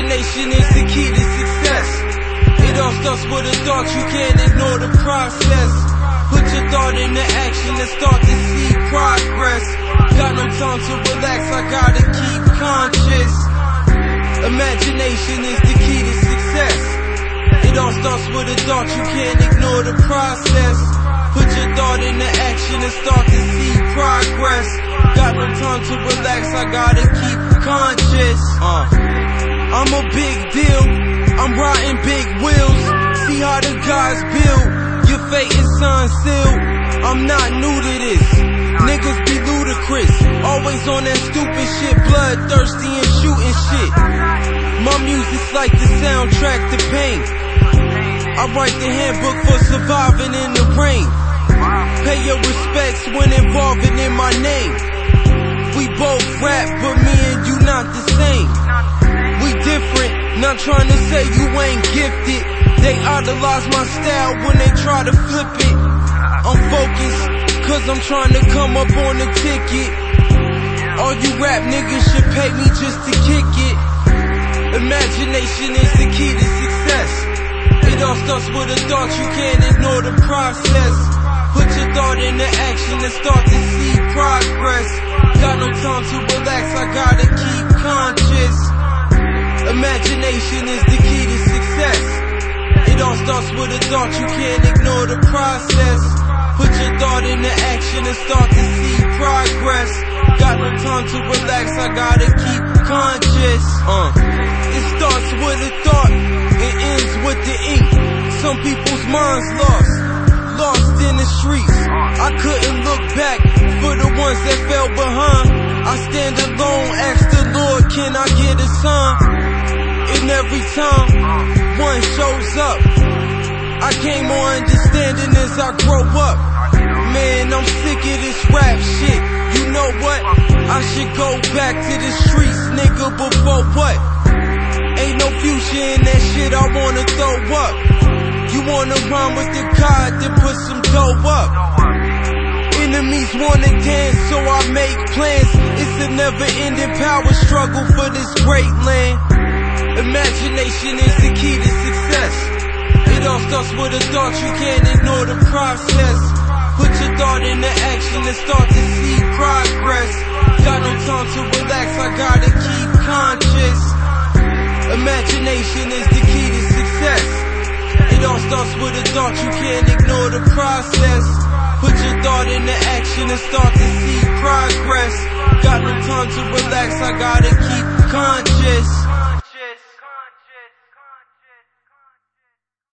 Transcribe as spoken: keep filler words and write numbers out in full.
Imagination is the key to success. It all starts with a thought, you can't ignore the process. Put your thought into action and start to see progress. Got no time to relax, I gotta keep conscious. Imagination is the key to success. It all starts with a thought, you can't ignore the process. Put your thought into action and start to see progress. Got no time to relax, I gotta keep conscious. Uh. I'm a big deal, I'm riding big wheels. See how the guys build, your fate is signed sealed. I'm not new to this, niggas be ludicrous. Always on that stupid shit, bloodthirsty and shooting shit. My music's like the soundtrack to pain. I write the handbook for surviving in the rain. Pay your respects when involving in my name. We both rap, but me and you not the same. We different, not trying to say you ain't gifted. They idolize my style when they try to flip it. I'm focused, cause I'm trying to come up on the ticket. All you rap niggas should pay me just to kick it. Imagination is the key to success. It all starts with a thought, you can't ignore the process. Put your thought into action and start to see progress. Got no time to relax, I gotta keep conscious. Imagination is the key to success. It all starts with a thought, you can't ignore the process. Put your thought into action and start to see progress. Got no time to relax, I gotta keep conscious. Uh. It starts with a thought, it ends with the ink. Some people's minds lost, lost in the streets. I couldn't look back for the ones that fell behind. I stand alone, ask the Lord, can I get a sign? And every time one shows up, I gain more understanding as I grow up. Man, I'm sick of this rap shit. You know what? I should go back to the streets, nigga, before what? Ain't no future in that shit I wanna throw up. You wanna rhyme with the God, then put some dough up. Enemies wanna dance, so I make plans. It's a never-ending power struggle for this great land. Imagination is the key to success. It all starts with a thought, you can't ignore the process. Put your thought into action and start to see progress. Got no time to relax, I gotta keep conscious. Imagination is the key to success. It all starts with a thought, you can't ignore the process. Put your thought into action and start to see progress. Got no time to relax, I gotta keep conscious.